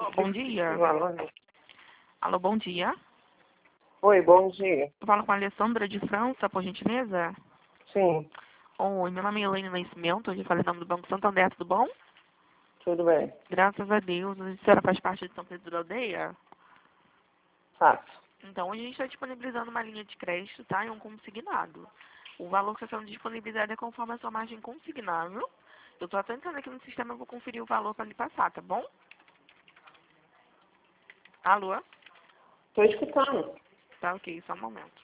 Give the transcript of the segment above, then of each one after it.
Alô, bom dia. Alô, bom dia. Oi, bom dia. Eu falo com a Alessandra de França, por gentileza? Sim, Oi, meu nome é Elaine Nascimento, eu falei em nome do Banco Santander, tudo bom? tudo bem. Graças a Deus. A senhora faz parte de São Pedro da Aldeia? Faço. Então, a gente está disponibilizando uma linha de crédito, tá? E um consignado. O valor que está sendo disponibilizado é conforme a sua margem consignável. Eu estou até entrando aqui no sistema, eu vou conferir o valor para lhe passar, tá bom? Alô? Estou escutando. Tá, ok, só um momento.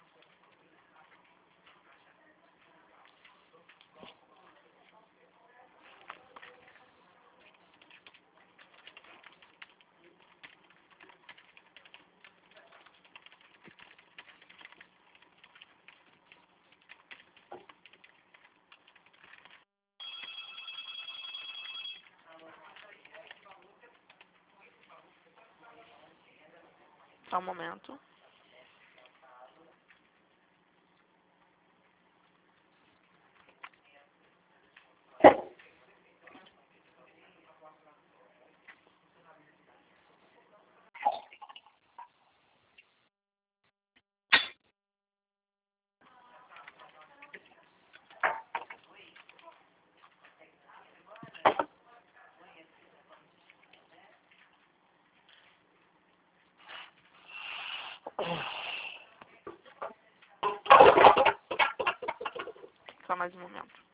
Só um momento. Só mais um momento.